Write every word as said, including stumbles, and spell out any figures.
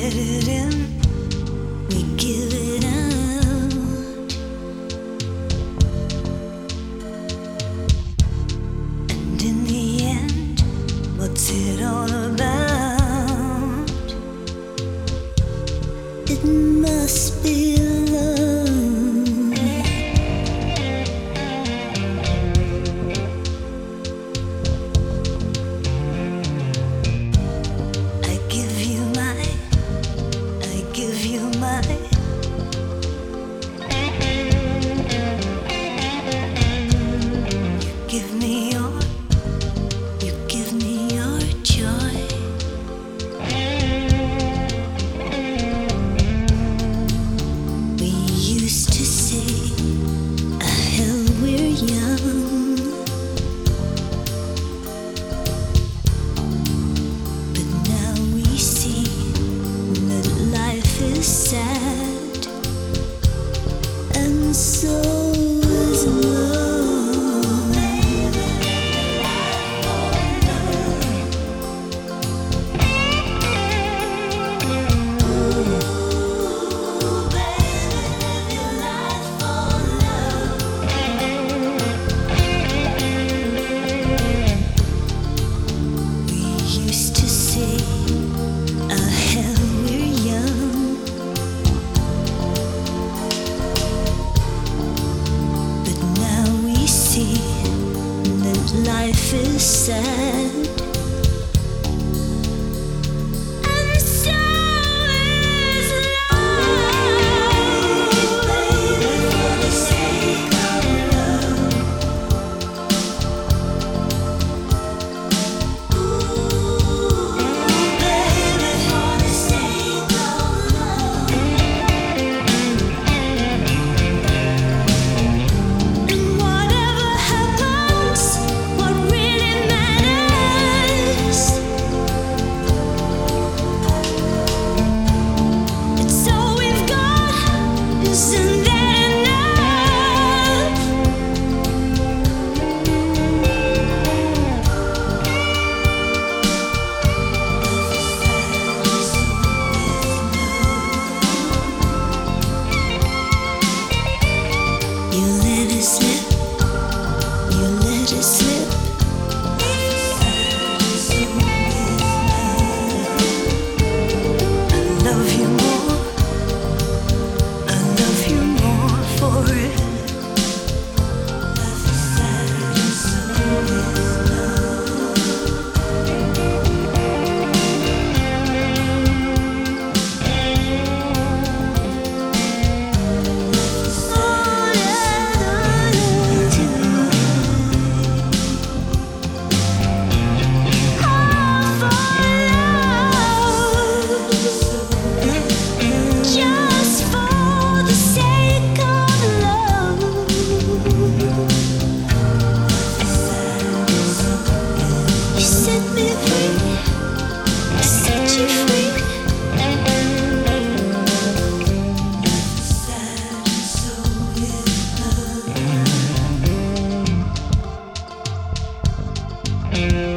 let it in, we give it out. And in the end, what's it all about? It must be love. Sad, and so is love. Ooh, baby, live your life for love. We used to say, "Ah, hell, we're young." That life is sad, and so is love. Baby, for the sake of love. Ooh, baby, for the sake of love. And whatever happens, what really matters, it's all we've got, isn't that enough? You let it slip, you let it slip. I love you more, I love you more for it. Life is sad and so is love. All that I need to all for love, just for the sake of love. You set me free, I set you free. Sad and so is love.